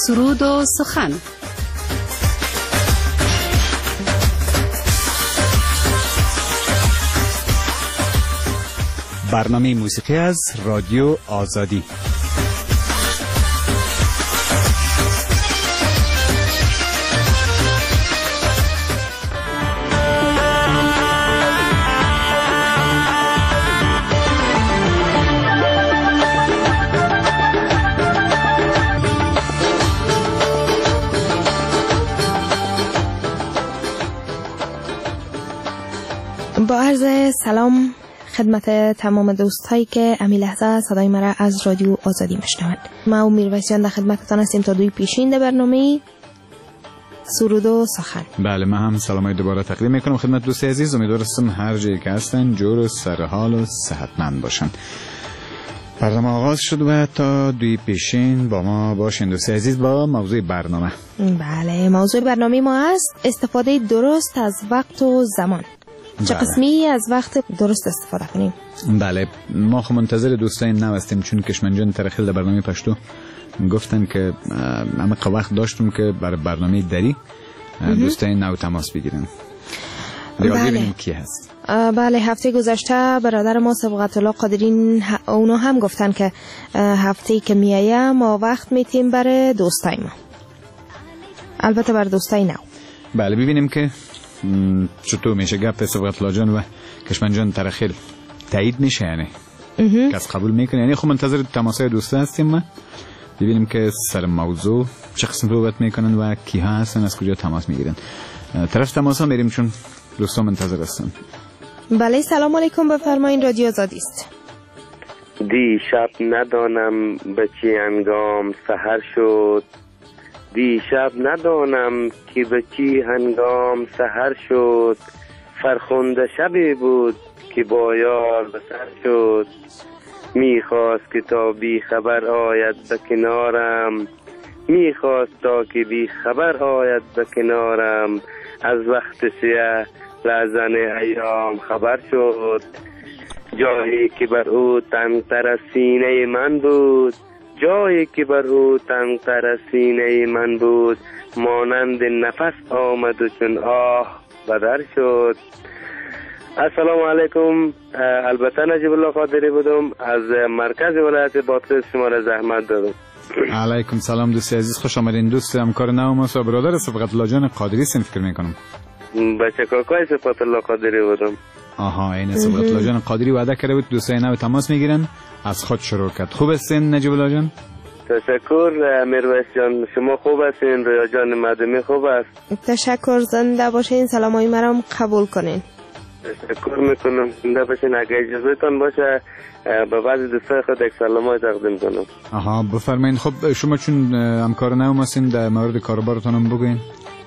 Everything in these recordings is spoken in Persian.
سرود و سخن. برنامه موسیقی از رادیو آزادی. با عرض سلام خدمت تمام دوستایی که امی لحظه صدای مرا از رادیو آزادی میشنوند. ما و میرویس جان در خدمتتان هستیم تا دوی پیشین در برنامه سرود و سخن. بله، من هم سلامای دوباره تقدیم میکنم خدمت دوست عزیز. امیدوارم هر جایی که هستن جور و سرحال و صحتمند باشن. برنامه آغاز شد و تا دوی پیشین با ما باشین دوست عزیز با موضوع برنامه. بله، موضوع برنامه ما است استفاده درست از وقت و زمان. چه قسمی از وقت درست استفاده کنیم؟ بله، ما خو منتظر دوستای نو هستیم، چون کشمنجان ترخیل در برنامه پشتو گفتن که همه وقت داشتم که برای برنامه دری دوستای نو تماس بگیرن. ببینیم کی هست. بله، هفته گذشته برادر ما صبغت الله قادری اونا هم گفتن که هفته که میایه ما وقت میتیم برای دوستای ما، البته برای دوستای نو. بله، ببینیم که چطور میشه گپ صبغت الله جان و کشمنجان ترخیل تایید میشه، یعنی کس قبول میکنه. یعنی خب منتظر تماسای دوستا هستیم ما ببینیم که سر موضوع چه قسم صحبت میکنن و کی ها هستن، از کجا تماس میگیرن. طرف تماس ها میریم چون دوستا منتظر هستن. بله، سلام علیکم، بفرمایید، رادیو آزادی است. دیشب ندانم به چه هنگام سحر شد، دیشب ندانم که به چی هنگام سحر شد، فرخنده شبی بود که با یار به سر شد، میخواست که تا بی خبر آید به کنارم، میخواست تا که بی خبر آید به کنارم، از وقت سیه لحظن ایام خبر شد، جایی که بر او تنگتر از سینه من بود، جایی که بر او تنگتر از سینه من بود، مانند نفس آمد و چون آه بدر شد. السلام علیکم. البته نجیب الله قادری بودم، از مرکز ولایت بادغیس شما را زحمت دادم. علیکم سلام دوست عزیز، خوش آمدین. دوست همکار نو ما برادر صبغت الله جان قادری سن فکر میکنم. بچه کاکای صبغت الله قادری بودم. آها، این صبغت الله جان قادری وعده کرده بود دوستای نو تماس میگیرن، از خود شروع کرد. خوب هستین نجیب الله جان؟ تشکر میرویس جان، شما خوب هستین؟ رویا جان مدمی خوب است؟ تشکر، زنده باشین، سلامای مرا قبول کنین. تشکر میکنم، زنده باشین. اگه اجازه تان باشه به بعضی دوستای خود یک سلامای تقدیم کنم. آها، بفرمایید. خب شما چون همکار نو هستین در مورد کاروبارتون هم بگوین.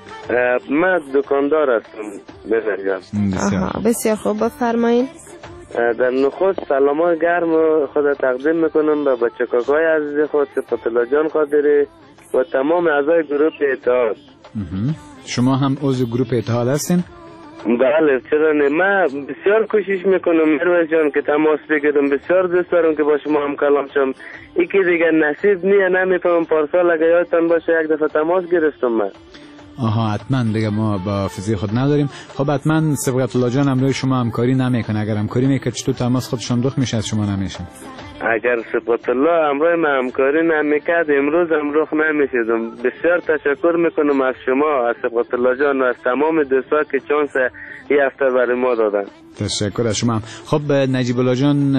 من دکاندار هستم میرویس. بسیار خوب، بفرمایید. در نخست سلامای گرم خود تقدیم میکنم به بچه کاکای عزیز خود صبغت الله جان قادری و تمام اعضای گروه اتحاد. شما هم عضو گروه اتحاد هستین؟ بله، چرا نه. من بسیار کوشش میکنم میرویس جان که تماس بگیرم، بسیار دوست دارم که با شما هم کلام شم. یکی دیگه نصیب نیه، نمیفهمم. پارسال اگه یادتان باشه یک دفعه تماس گرفتم من. آها، حتما دیگه ما با فیزی خود نداریم. خب حتما صبغت الله جان امروز شما همکاری نمیکنه. اگر همکاری میکنه چطور تماس خودشون دخ میشه از شما نمیشه؟ اگر صبغت الله امروز من همکاری نمیکرد امروز هم رخ نمیشدم. بسیار تشکر میکنم از شما، از صبغت الله جان و از تمام دوستا که چانس یه هفته برای ما دادن. تشکر از شما. خب نجیب الله جان،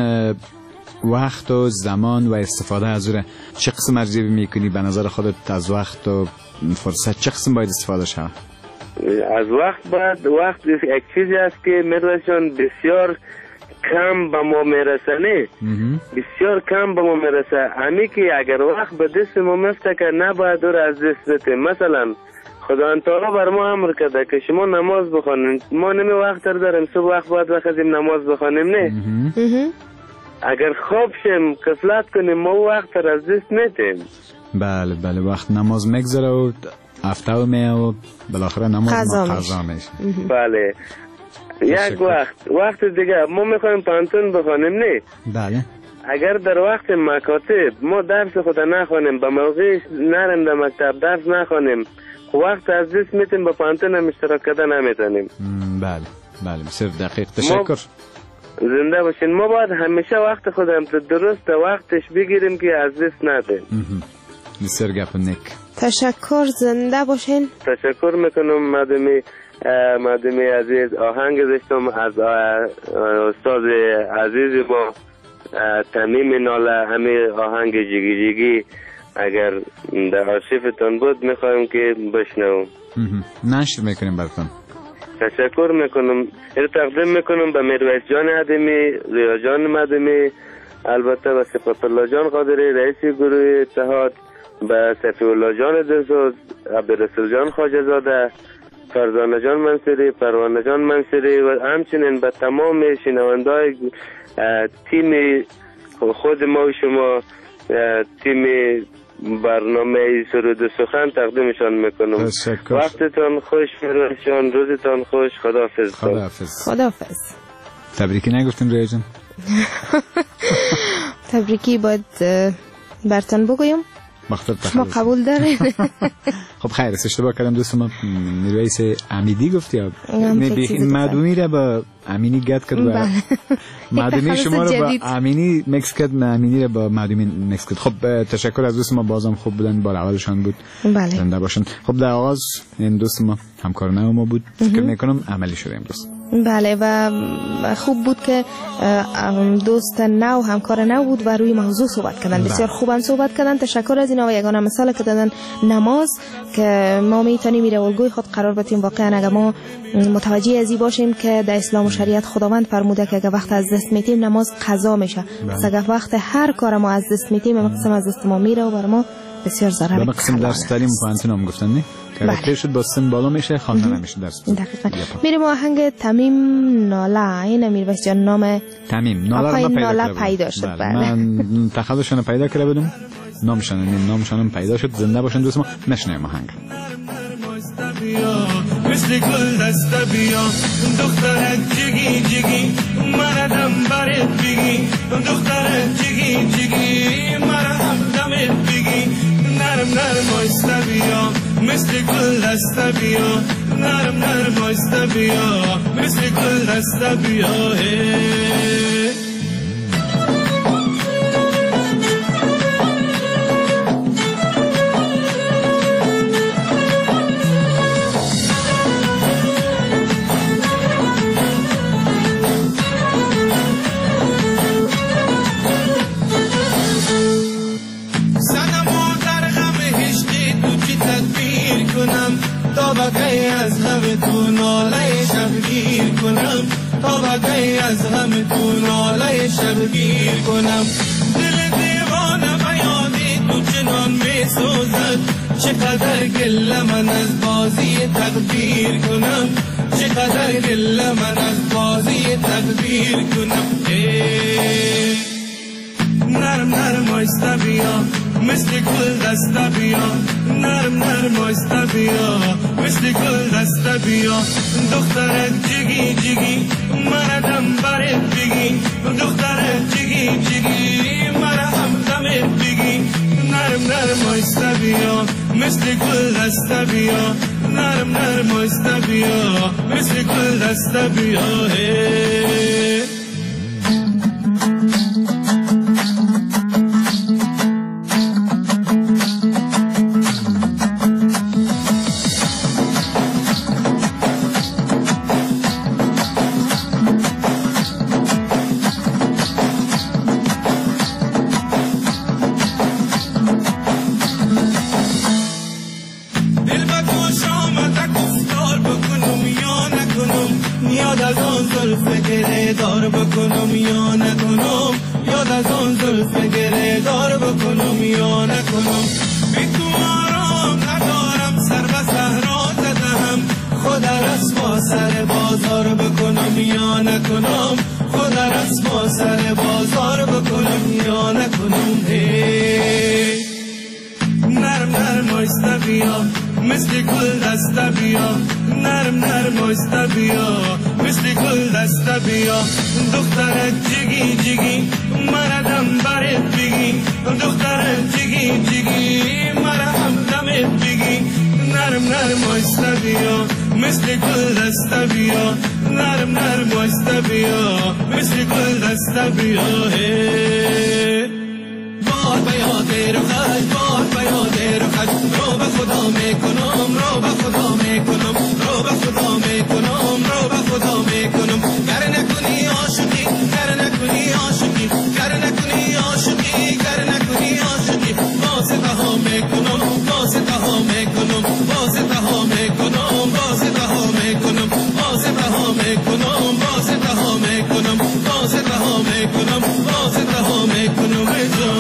وقت و زمان و استفاده از اون چه قسم ارزیابی میکنی؟ به نظر خودت از وقت و فرصت چه قسم باید استفاده شود؟ از وقت یک چیزی است که میرویس جان بسیار کم به ما میرسه، نه بسیار کم به ما میرسه. همی که اگر وقت به دست ما میفته که نباید دور از دست بتیم. مثلا خدا تعالی بر ما امر کرده که شما نماز بخوانید، ما نمی وقت داریم صبح وقت باید بخوادیم نماز بخوانیم، نه اگر خواب شیم کسلت کنیم ما وقت را از دست نتیم. بله بله، وقت نماز میگذره و هفته و میه و بالاخره نماز قضا میشه. بله، یک وقت دیگه ما میخوایم پانتون بخوانیم، نه بله اگر در وقت مکاتب ما درس خود نخوانیم، به موقعش نریم در مکتب درس نخوانیم، وقت از دست میتیم با پانتون هم اشتراک کردن نمیتونیم. بله بله بسیار دقیق. تشکر. زنده باشین. ما باید همیشه وقت خودم درست وقتش بگیریم که از دست ندیم. بسیار گپ نیک. تشکر. زنده باشین. تشکر میکنم مادمی عزیز. آهنگ داشتم از استاد عزیز با تمیم ناله، همه آهنگ جیگی جیگی اگر در آرشیفتان بود میخوایم که بشنوم. نشر میکنیم براتون. تشکر میکنم. تقدیم میکنم به میرویس جان ادمی، ریا جان مدمی، البته به صفت الله جان قادری رئیس گروه اتحاد، به صفی الله جان دلسوز، عبدالرسول جان خواجه زاده، فرزانه جان منصوری، پروانه جان منصوری و همچنین به تمام شنوندای تیم خود ما و شما، تیم برنامه سرود و سخن تقدیمشان میکنم. تشکر. وقتتان خوش میرشان، روزتان خوش. خداحافظ. خداحافظ. تبریکی نگفتیم ریا جان؟ تبریکی باید برتن بگویم. شما قبول دارین؟ خب خیر، اشتباه کردم دوستم. میرویس امیدی گفتی یا مدومی را با امینی گد کرد و مدومی شما را با امینی مکس کرد، امینی را با مدومی مکس کرد. خب تشکر از دوست ما، بازم خوب بودن، بار اولشان بود. بله. زنده باشن. خب در آغاز این دوست ما همکار نو ما بود، فکر میکنم عملی شده امروز. بله و خوب بود که دوست نو همکار نو بود و روی موضوع صحبت کردن. بسیار خوبن صحبت کردن. تشکر از اینا و یگانه مثال که دادن نماز که ما میتونیم میره الگوی خود قرار بدیم. واقعا اگر ما متوجه ازی باشیم که در اسلام و شریعت خداوند فرموده که اگر وقت از دست میتیم نماز قضا میشه. پس اگر وقت هر کار ما از دست میتیم مقصم از دست ما میره و بر ما بسیار ضرر میکنه. مقصم درس تعلیم پانتون هم گفتن نه؟ که شد با سن بالا میشه، خواندن نمیشه درس. دقیقاً. میریم آهنگ تمیم ناله. این میرویس جان نام تمیم ناله پیدا شد. من تخلصشون پیدا کرده بودم، نامشون پیدا شد. زنده باشن دوست ما. نشنویم آهنگ. مثل گل دست بیا دخترک جگی جگی مردم برد بگی دخترک جگی جگی مردم دمت بگی نرم نرم آیسته بیا مثل گل دست بیا نرم نرم آیسته بیا مثل گل دست بیا از همه تو ناله شبگیر کنم تا بقیه از همه تو ناله شبگیر کنم دل دیوانه بیادی تو چنان می سوزد چقدر گله من از بازی تقدیر کنم چقدر گله من از بازی تقدیر کنم نرم نرم آیسته بیا مثل گل دسته بیا نرم نرم آیسته بیا مثل گل دسته بیا دخترک جگی جگی مردم برد بگی دخترک جگی جگی مردم دمت بگی نرم نرم آیسته بیا مثل گل دسته بیا نرم نرم آیسته بیا مثل گل دسته بیا مثل گل دسته بیا نرم نرم آیسته بیا مثل گل دسته بیا دخترک جگی جگی مردم دختر جیگی جیگی مرا همدمت بگی نرم نرم آیسته بیا مثل گل دسته بیا نرم نرم آیسته بیا مثل گل دسته بیا بار به یاد رخش بار به یاد رخش رو به خدا میکنم رو به خدا میکنم رو به خدا میکنم رو به خدا میکنم گر نکنی عاشقی گر نکنی عاشقی گر نکنی عاشقی گر نکنی عاشقی واسطه ها میکنم واسطه ها میکنم واسطه ها میکنم واسطه ها میکنم واسطه ها میکنم واسطه ها میکنم واسطه ها میکنم واسطه ها میکنم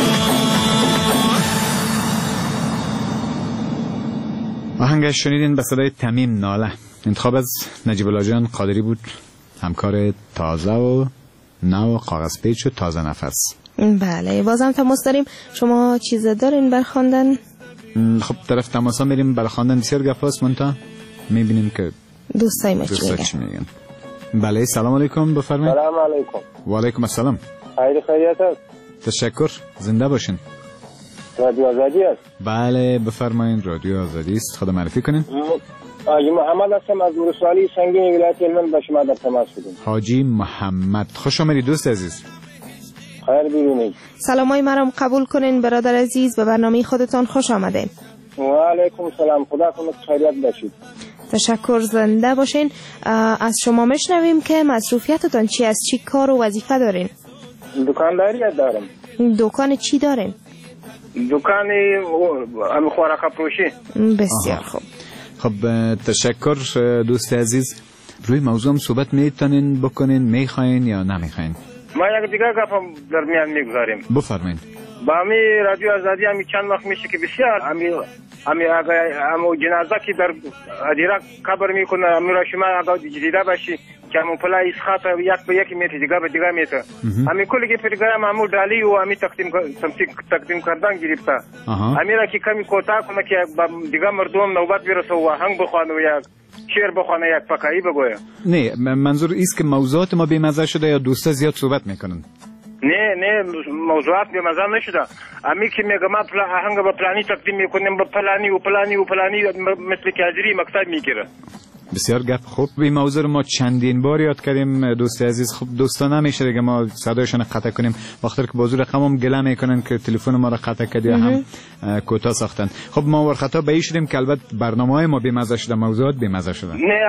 آهنگش شنیدین به صدای تمیم ناله. انتخاب از نجیب الله جان قادری بود، همکار تازه و نو کاغذ پیچ و تازه نفس. بله بازم تماس داریم. شما چیز دارین بر خواندن؟ خب طرف تماسا میریم برای خواندن. بسیار گپاست منتها میبینیم که دوستای ما چی میگن. بله سلام علیکم بفرمایید. سلام علیکم. و علیکم السلام. خیریت است. تشکر. زنده باشین. رادیو آزادی است. بله بفرمایید رادیو آزادی است. خدا معرفی کنین. حاجی محمد هستم از ولسوالی سنگین ولایت هلمند با شما در تماس بودیم. حاجی محمد خوش آمدید دوست عزیز. خیر بیرونید. سلامای مرام قبول کنین برادر عزیز، به برنامه خودتان خوش آمدین. و علیکم السلام. خدا کنه خیریت باشید. تشکر. زنده باشین. از شما مشنویم که مصروفیتتان چی است؟ چی کار و وظیفه دارین؟ دکانداری دارم. دکان چی دارین؟ دکان خوراک فروشی. بسیار خوب. خب تشکر دوست عزیز. روی موضوع صحبت میتونین بکنین، میخواین یا نمیخواین؟ ما یک دیگه گفتم در میان میگذاریم. بفرمایید. با می رادیو آزادی همی چند وقت میشه که بسیار همو جنازه که در ادیره قبر میکنه همی را شما اگه دیده باشی که همون پلا اسخاط یک به یک میته دیگه به دیگه میته همی کلی که پرگرام همو ڈالی و همی تقدیم کردن گرفته همی را که کمی کوتاه کنه که دیگه مردم نوبت برسه و آهنگ بخوانه و یک شعر بخوانه یک فقاهی بگویه. نه منظور ایست که موضوعات ما بی‌مزه شده یا دوستا زیاد صحبت میکنن؟ نه موضوعات به مزه نشده. امی که میگم ما آهنگ با پلانی تقدیم میکنیم با پلانی و پلانی و پلانی مثل که حاضری مقصد میگیره. بسیار گپ خوب. این موضوع رو ما چندین بار یاد کردیم دوست عزیز. خب دوستان نمیشه دیگه ما صدایشون قطع کنیم وقتی که بازور رقمم گله میکنن که تلفن ما رو قطع کردی هم کوتاه ساختن. خب ما ور خطا به شدیم که البته برنامه‌های ما بی‌مزه شده، موضوعات بی‌مزه شده. نه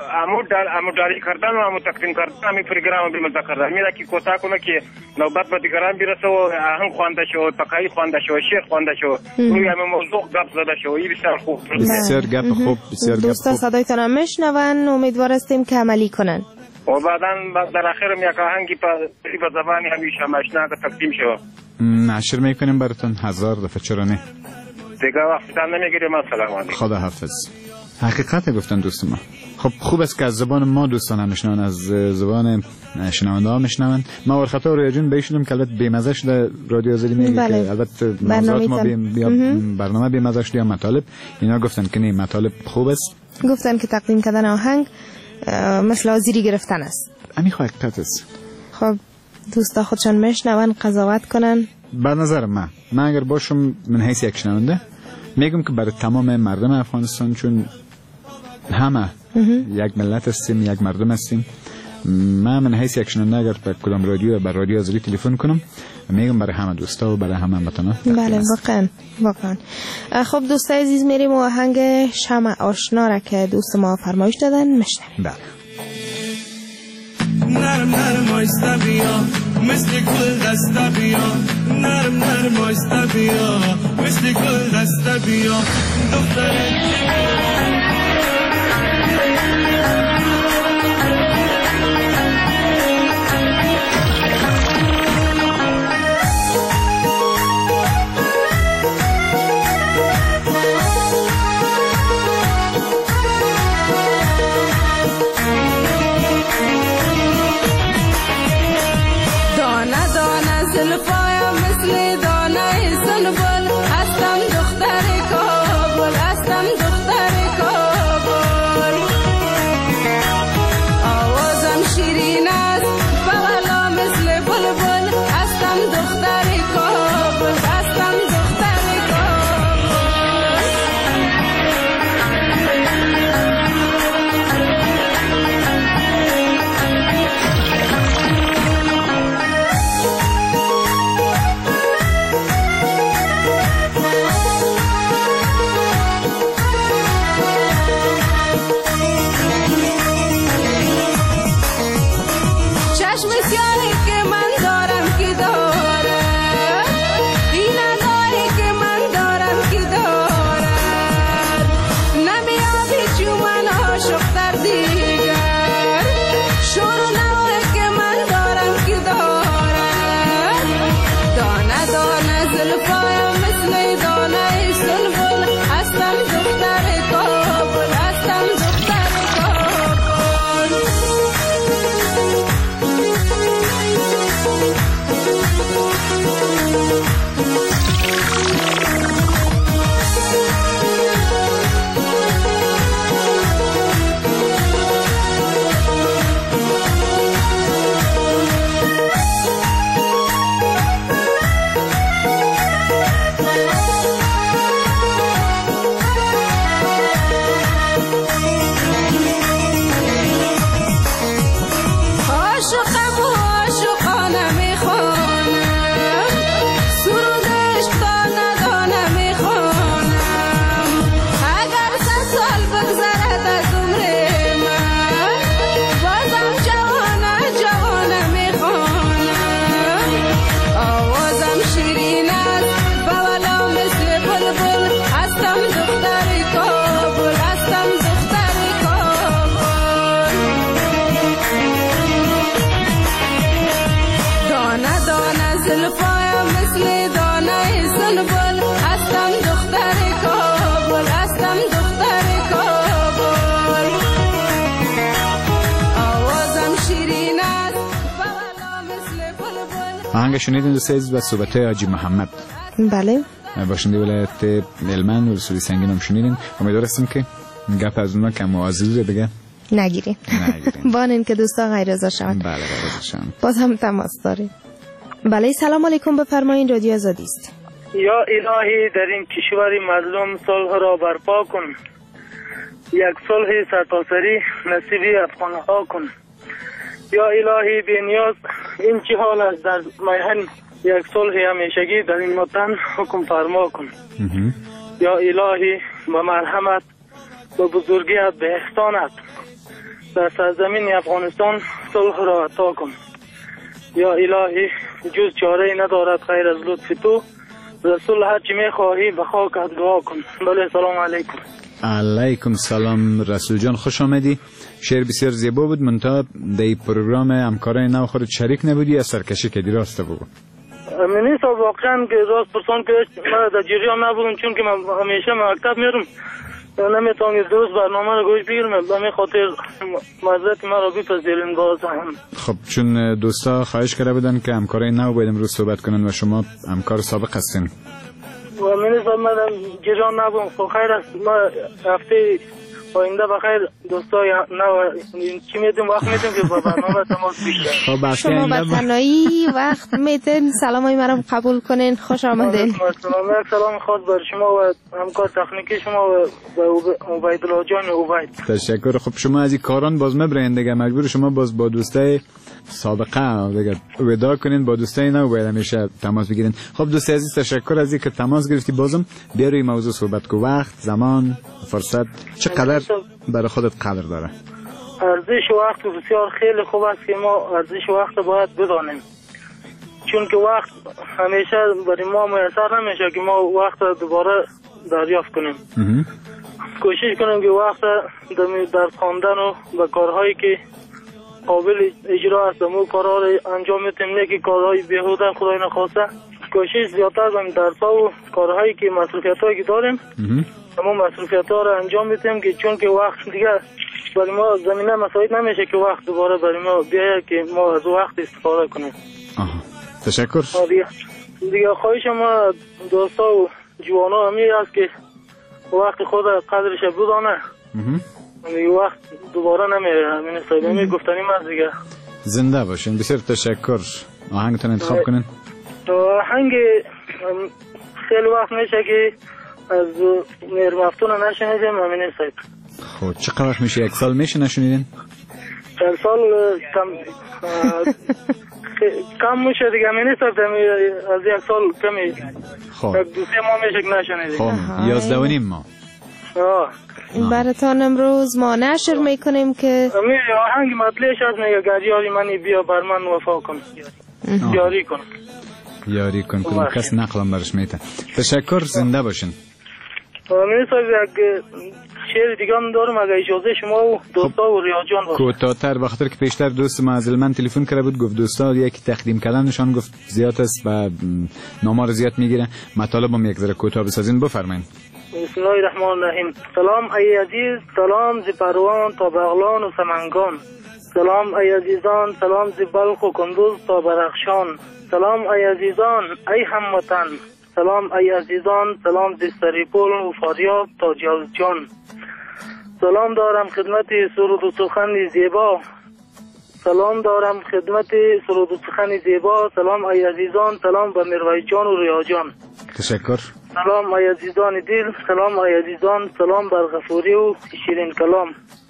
امو داری کردن و امو تقدیم کردن همین پروگرام بی‌مزه کردن. میره که کوتاه کنه که نوبت به دیگران برسه و آهنگ خوانده شو، فقاهی خوانده شو، شعر خوانده شو، روی همین موضوع گپ زده شو. این بسیار خوب. بسیار گپ خوب. بسیار گپ خوب. دوستا صدایتان میشنون، امیدوار هستیم که عملی کنن. و بعداً در آخرم یک آهنگی به زبانی همیشه ماشنا که تقدیم شو. نشر میکنیم براتون 1000 دفعه. چرا نه؟ دیگه وقتتان نمیگیریم. السلام علیکم. خدا حافظ. حقیقت گفتن دوست ما. خب خوب است که از زبان ما دوستان هم میشنون، از زبان شنونده ها میشنون. ما ور خطا روی جون بیشونم که البته بی‌مزه شده رادیو آزادی میگه که البته موضوعات ما برنامه بی‌مزه شده یا مطالب. اینا گفتن که نه مطالب خوب است. گفتن که تقدیم کردن آهنگ مثل آزیری گرفتن است. همین حقیقت است. خب دوستا خودشان میشنون قضاوت کنن. به نظر من اگر باشم من حیث یک شنونده میگم که برای تمام مردم افغانستان، چون همه یک ملت هستیم، یک مردم هستیم، من حیث یک شنونده اگر به کدام رادیو بر رادیو آزادی تلفن کنم میگم برای همه دوستا و برای همه هموطنان. بله واقعا. خب دوستای عزیز میریم و آهنگ شمع آشنا را که دوست ما فرمایش دادن میشنویم. بله. نرم نرم آیسته بیا مثل گل دسته بیا نرم نرم آیسته بیا مثل گل دسته بیا دختر هستم دختر کابل، هستم دختر کابل. مثل دانه سنبل هستم دختر کابل هستم دختر کابل آوازم شیرین است بابا مثل بلبل. آهنگ شنیدین دوست عزیز و صحبت‌های حاجی محمد بله باشنده ولایت هلمند و رسولی سنگین هم شنیدین. امیدوار هستم که گپ از اونا کم معزز دیگه نگیریم بانین که دوستا غیر رضا شوند. بله شوند. باز هم تماس داریم. بله سلام علیکم بفرمایید رادیو آزادی است. یا الهی در این کشور مظلوم صلح را برپا کن یک صلح سرتاسری نصیب افغانها کن یا الهی بی نیاز این چه حال است در میهن یک صلح همیشگی در این وطن حکم فرما کن یا الهی با مرحمت و بزرگیت به احسانت در سرزمین افغانستان صلح را عطا کن یا الهی جز چاره ندارد غیر از لطف تو رسول هر چی میخواهی به خاکت دعا کن. بله سلام علیکم. علیکم سلام رسول جان خوش آمدی. شعر بسیار زیبا بود منتها در این پروگرام همکارای نو خودت شریک نبودی یا سرکشی کردی راست بگو. منی صاحب واقعا که راست پرسان که من در جریان نبودم چون که من همیشه مکتب میرم نمیتونم درست برنامه رو گوش بگیرم به همین خاطر معذرت من رو بپذیرین باز هم. خب چون دوستا خواهش کرده بودن که همکارای نو باید امروز صحبت کنن و شما همکار سابق هستین و منی صاحب من جریان نبودم. خب خیر است ما هفته آینده بخیر دوستای نو چی میدیم وقت میدیم که با برنامه تماس بگیریم. خب شما به تنهایی وقت میتین سلامای مرا قبول کنین. خوش آمدین. سلام خاص بر شما و همکار تکنیکی شما و عبیدالله جان و عبید. تشکر. خب شما از این کاران باز مبرین دیگه مجبور شما باز با دوستای سابقه دیگه وداع کنین با دوستای نو باید همیشه تماس بگیرین. خب دوست عزیز تشکر از اینکه تماس گرفتی. بازم بیا روی موضوع صحبت کو. وقت زمان فرصت چقدر برای خودت قدر داره؟ ارزش وقت بسیار خیلی خوب است که ما ارزش وقت باید بدانیم چون که وقت همیشه برای ما میسر نمیشه که ما وقت دوباره دریافت کنیم. کوشش کنیم که وقت در خواندن و به کارهایی که قابل اجرا است مو کارها رو انجام میتیم نه که کارهای بیهوده خدای نخواسته. کوشش زیادتر کنیم درس‌ها و کارهایی که مصروفیت‌هایی که داریم ما مصروفیت‌ها رو انجام میتیم که چون که وقت دیگه برای ما زمینه مساعد نمیشه که وقت دوباره برای ما بیاید که ما از وقت استفاده کنیم. تشکر. دیگه خواهش ما دوستا و جوانا همین است که وقت خود قدرش بدانه. دیگه وقت دوباره نمیره. همین صاحب همین گفتنی من دیگه. زنده باشین. بسیار تشکر. آهنگتون انتخاب کنین. آهنگ خیلی وقت میشه که از میر مفتون نشنیدیم همین صاحب. خب چقدر وقت میشه؟ یک سال میشه نشنیدین؟ چند سال کم میشه دیگه همین صاحب از یک سال کمی. خب یک دو سه ماه میشه که نشنیدیم. خب 11.5 ماه. براتان امروز ما نشر میکنیم که آهنگ مطلعش از میگه گریاری منی بیا بر من وفا کن یاری کن یاری کن کدوم کس نقلم برش میته. تشکر. زنده باشین. من صاحب یک شعر دیگه هم دارم اگه اجازه شما و دوستا و ریاجان باشه. کوتاه‌تر بخاطر که پیشتر دوست ما از من تلفن کرده بود گفت دوستا یکی تقدیم کردنشان گفت زیاد است و نامار زیاد میگیره. مطالبم یک ذره کوتاه بسازین. بفرمایید. بسم الله الرحمن الرحیم. سلام ای عزیز سلام ز پروان تا بغلان و سمنگان. سلام ای عزیزان سلام ز بلخ و کندوز تا بدخشان. سلام ای عزیزان ای هموطن سلام ای عزیزان سلام ز سریپول و فاریاب تا جوزجان. سلام دارم خدمت سرود و سخن زیبا. سلام دارم خدمت سرود و سخن زیبا. سلام ای عزیزان سلام به میرویس جان و ریا جان. تشکر. سلام ای عزیزان دل سلام ای عزیزان سلام بر غفوری و شیرین کلام.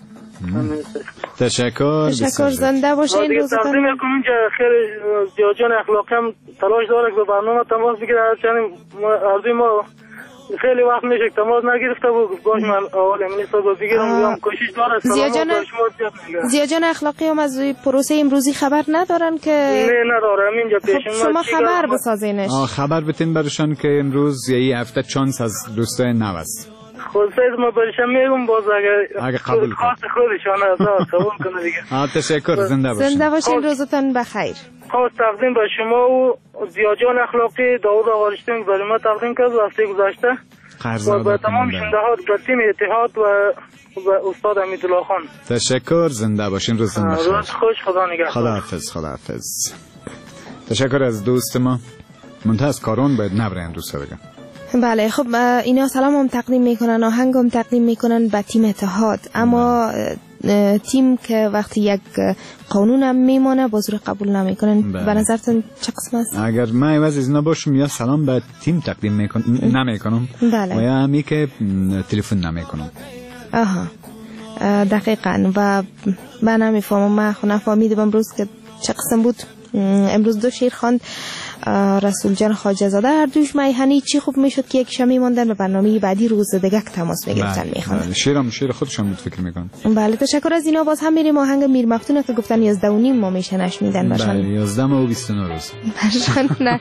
تشکر. زنده باشین. دیگه تقدیم میکنم که خیلی جان اخلاقی هم تلاش داره که به برنامه تماس بگیره. هرچند ما خیلی وقت میشه که تماس نگرفته بود گوش من اول امروز صبح بگیرم میام کوشش داره. زیا جان اخلاقی هم از پروسه امروزی خبر ندارن که نه نداره اینجا پیش شما خبر بسازینش. خبر بتین برشان که امروز یه هفته چانس از دوستای نو است. خود سید ما برشم میگم باز اگه قبول کنه خاص خودشان از قبول کنه دیگه. تشکر، زنده باشین. زنده باشین، روزتون بخیر. خواست تقدیم به شما و ضیاءجان اخلاقی داوود آقارشتین برای ما تقدیم کرد هفته گذشته و به تمام شنونده به تیم اتحاد و استاد امیدالله خان. تشکر، زنده باشین، روزتون بخیر. روز خوش، خدا نگهدار. خداحافظ. خداحافظ. تشکر از دوست ما. منتها از کارون باید نبرن دوست بگم. بله خب اینا سلام هم تقدیم میکنن، آهنگ هم تقدیم میکنن به تیم اتحاد، اما تیم که وقتی یک قانون هم میمانه بازور قبول نمیکنن. به نظرتون چه قسم است؟ اگر من عوض از اینا باشم یا سلام به تیم تقدیم نمیکنم بله. و یا همی که تلفن نمیکنم. آها دقیقاً. و من نمیفهمم، من خونه فهمیدم امروز که چه قسم بود. امروز دو شیر خواند رسول جان خواجه زاده، هر دوش میهنی چی خوب میشد که یک شمی ماندن به برنامه بعدی روز دیگه تماس میگرفتن میخوان. شیر خودشون بود فکر میکنم. بله تشکر از اینا. باز هم میریم آهنگ میر مفتونه که گفتن 11:30 ما میشنش میدن باشن. بله 11 و 29 روز برشان نش.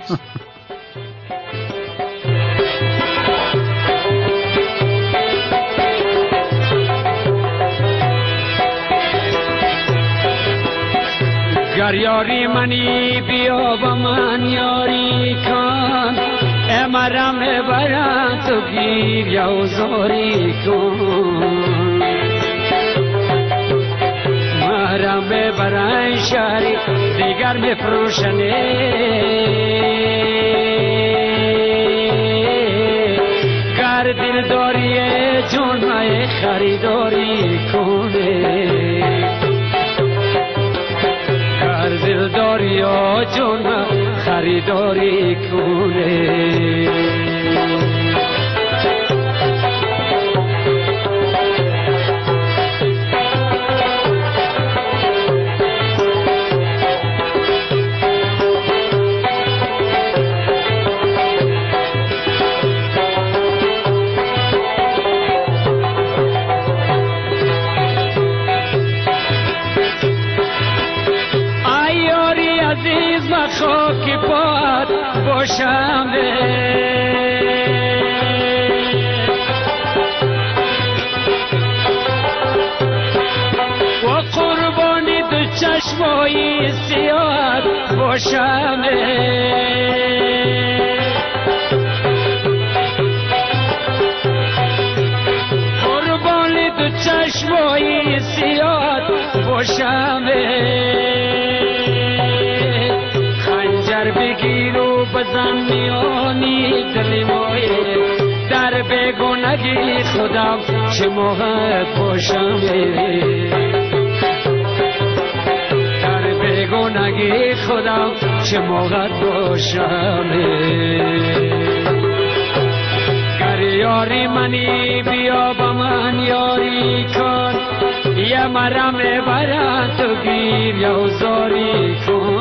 گر یاری منی بیا با من یاری کن، امرم برم تو گیر یا زاری کن، مرم برای شهری دیگر می فروشنه، گر دل داری جون مای خریداری کنه، دلداری و جون خریداری کنه. خاکی پاد باشم و قربانی دو چشمایی سیاد باشم، قربانی دو چشمایی سیاد باشم، بگیر و بزن میانی دل مایه، در بگونگی خودم چه موقع باشم، در بگونگی خودم چه موقع باشم، گر یاری منی بیا با من یاری کن، یه مرم برم تو گیر یا زاری کن،